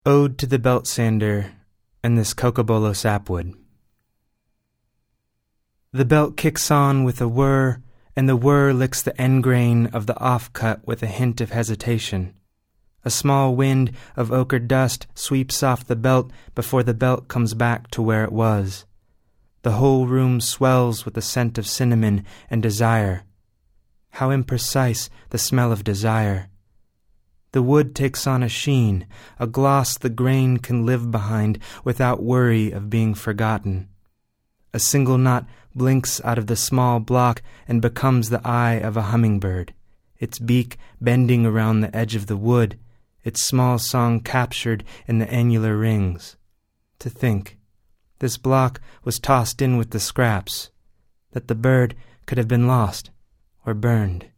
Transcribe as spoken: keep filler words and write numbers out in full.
Ode to the Belt Sander and this Cocobolo sapwood. The belt kicks on with a whir, and the whir licks the end grain of the off-cut with a hint of hesitation. A small wind of ochre dust sweeps off the belt before the belt comes back to where it was. The whole room swells with the scent of cinnamon and desire. How imprecise the smell of desire. The wood takes on a sheen, a gloss the grain can live behind without worry of being forgotten. A single knot blinks out of the small block and becomes the eye of a hummingbird, its beak bending around the edge of the wood, its small song captured in the annular rings. To think, this block was tossed in with the scraps, that the bird could have been lost or burned.